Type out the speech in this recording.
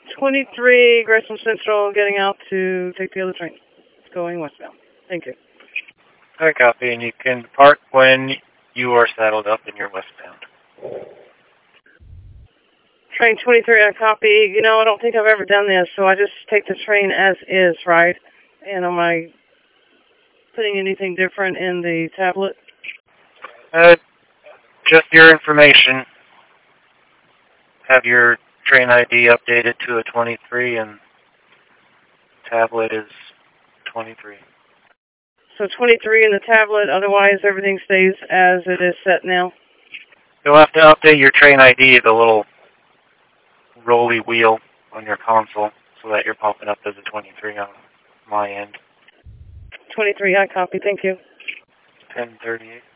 23 Gresham Central, getting out to take the other train. It's going westbound. Thank you. I copy, and you can park when you are saddled up and you're westbound. Train 23, I copy. You know, I don't think I've ever done this, so I just take the train as is, right? And am I putting anything different in the tablet? Just your information. Have your train ID updated to a 23, and tablet is 23. So 23 in the tablet, otherwise everything stays as it is set now? You'll have to update your train ID, the little rolly wheel on your console, so that you're popping up as a 23 on my end. 23, I copy. Thank you. 1038.